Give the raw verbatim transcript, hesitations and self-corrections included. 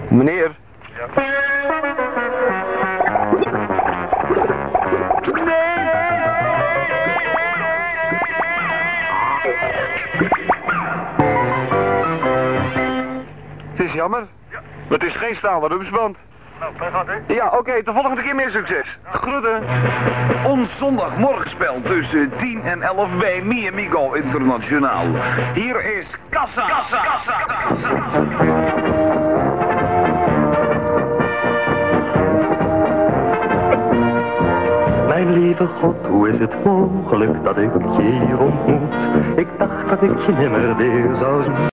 Meneer. Ja. Het is jammer. Ja. Maar het is geen stalen rupsband. Nou, fijn gaat, hè? Ja, oké, de volgende keer meer succes. Groeten. Ons zondagmorgenspel tussen tien en elf bij Mi Amigo Internationaal. Hier is Kassa. Kassa. Kassa. Kassa. Mijn lieve God, hoe is het mogelijk dat ik je hier ontmoet? Ik dacht dat ik je nimmer weer zou zien.